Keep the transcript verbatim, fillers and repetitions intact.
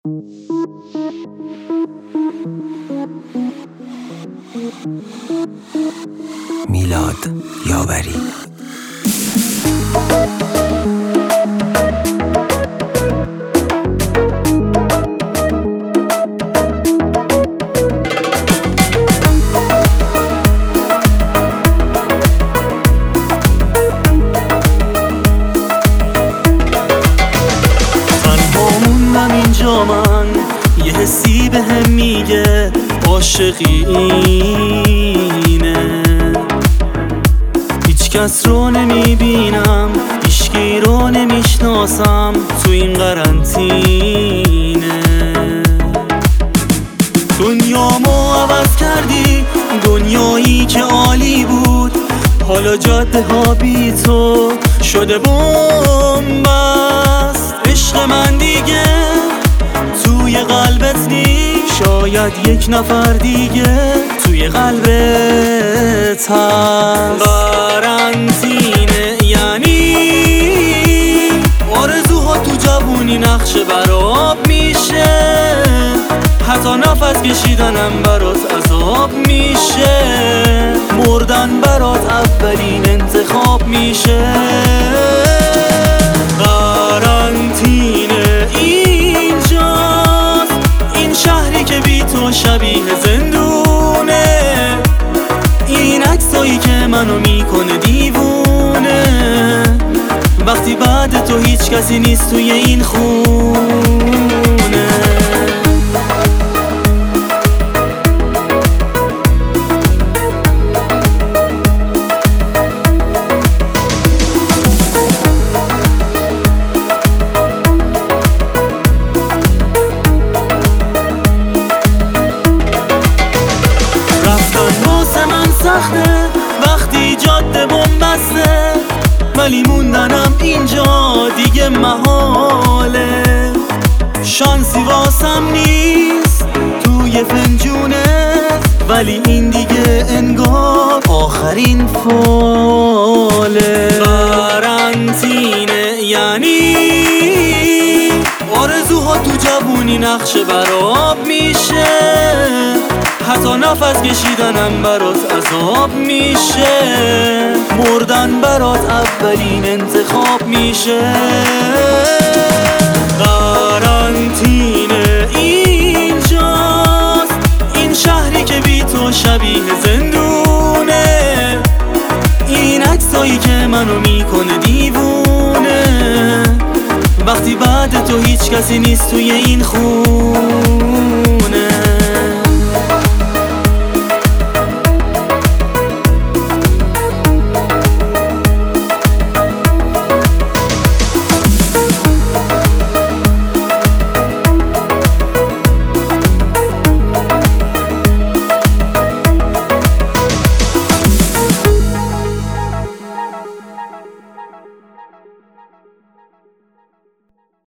میلاد یاوری. من یه حسی به هم میگه عاشقی اینه، هیچ کس رو نمیبینم، هیچکی رو نمیشناسم تو این قرنطینه. دنیامو عوض کردی، دنیایی که عالی بود حالا جاده ها بی تو شده بومبست. عشق من دیگه توی قلبت نیست، شاید یک نفر دیگه توی قلبت هست. قرنطینه یعنی آرزوها تو جوونی نقشه براب میشه، حتی نفس کشیدنم برات عذاب میشه، مردن برات اولین انتخاب میشه. قرنطینه اینجاست، این شهری که بی تو شبیه زندونه، این عکسایی که منو میکنه دیوونه، وقتی بعد تو هیچ کسی نیست توی این خونه. سخته وقتی جاده بومبسته، ولی موندنم اینجا دیگه محاله. شانسی واسم نیست توی فنجونت، ولی این دیگه انگار آخرین فاله. قرنطینه یعنی آرزوها تو جوونی نقشه براب میشه، حتی نفس کشیدنم برات عذاب میشه، مردن برات اولین انتخاب میشه. قرنطینه اینجاست، این شهری که بی تو شبیه زندونه، این عکسایی که منو میکنه دیوونه، وقتی بعد تو هیچ کسی نیست توی این خونه.